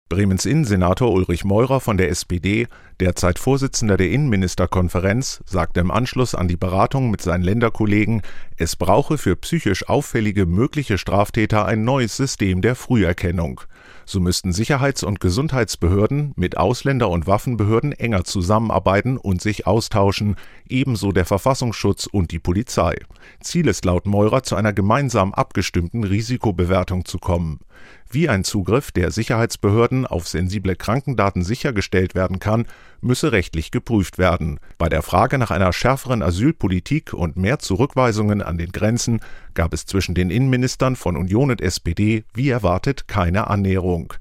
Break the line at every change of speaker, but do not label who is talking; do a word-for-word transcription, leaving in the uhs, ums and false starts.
Bremens Innensenator Ulrich Meurer von der S P D, derzeit Vorsitzender der Innenministerkonferenz, sagte im Anschluss an die Beratung mit seinen Länderkollegen, es brauche für psychisch auffällige mögliche Straftäter ein neues System der Früherkennung. So müssten Sicherheits- und Gesundheitsbehörden mit Ausländer- und Waffenbehörden enger zusammenarbeiten und sich austauschen, ebenso der Verfassungsschutz und die Polizei. Ziel ist laut Meurer, zu einer gemeinsam abgestimmten Risikobewertung zu kommen. Wie ein Zugriff der Sicherheitsbehörden auf sensible Krankendaten sichergestellt werden kann, müsse rechtlich geprüft werden. Bei der Frage nach einer schärferen Asylpolitik und mehr Zurückweisungen an den Grenzen gab es zwischen den Innenministern von Union und S P D wie erwartet keine Annäherung.